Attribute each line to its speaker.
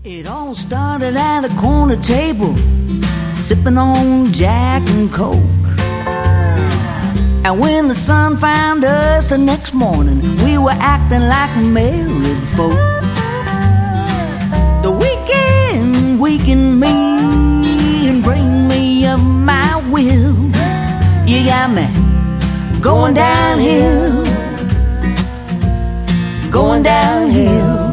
Speaker 1: It all started at a corner table, sipping on Jack and Coke. And when the sun found us the next morning, we were acting like married folk. The weekend weakened me and bring me of my will. You got me going downhill, going downhill.